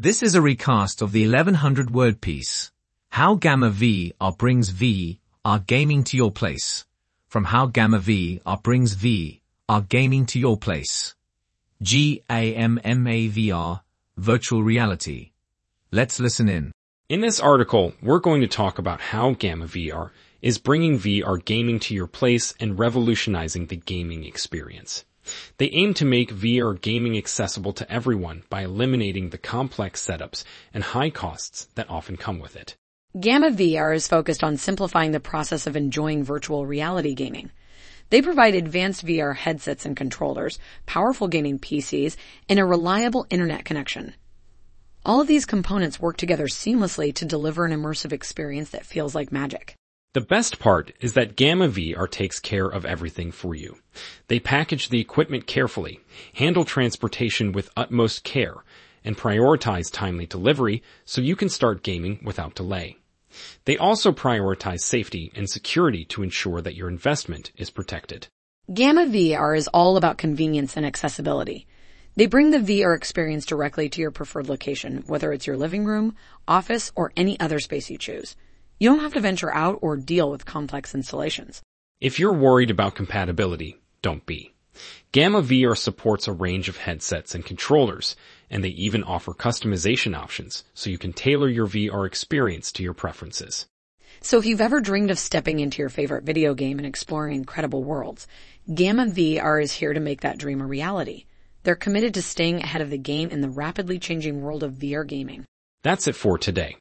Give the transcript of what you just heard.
This is a recast of the 1100-word piece, How Gamma VR Brings VR Gaming to Your Place, from How Gamma VR Brings VR Gaming to Your Place. GAMMA Virtual Reality. Let's listen in. In this article, we're going to talk about how Gamma VR is bringing VR gaming to your place and revolutionizing the gaming experience. They aim to make VR gaming accessible to everyone by eliminating the complex setups and high costs that often come with it. Gamma VR is focused on simplifying the process of enjoying virtual reality gaming. They provide advanced VR headsets and controllers, powerful gaming PCs, and a reliable internet connection. All of these components work together seamlessly to deliver an immersive experience that feels like magic. The best part is that Gamma VR takes care of everything for you. They package the equipment carefully, handle transportation with utmost care, and prioritize timely delivery so you can start gaming without delay. They also prioritize safety and security to ensure that your investment is protected. Gamma VR is all about convenience and accessibility. They bring the VR experience directly to your preferred location, whether it's your living room, office, or any other space you choose. You don't have to venture out or deal with complex installations. If you're worried about compatibility, don't be. Gamma VR supports a range of headsets and controllers, and they even offer customization options so you can tailor your VR experience to your preferences. So if you've ever dreamed of stepping into your favorite video game and exploring incredible worlds, Gamma VR is here to make that dream a reality. They're committed to staying ahead of the game in the rapidly changing world of VR gaming. That's it for today.